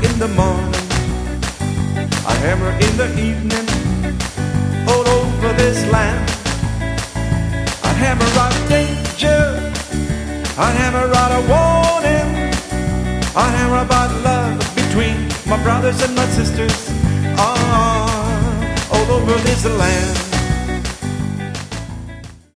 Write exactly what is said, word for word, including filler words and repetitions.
in the morning, a hammer in the evening, all over this land. A hammer out danger, a hammer out a warning, a hammer about love between my brothers and my sisters, ah, all over this land.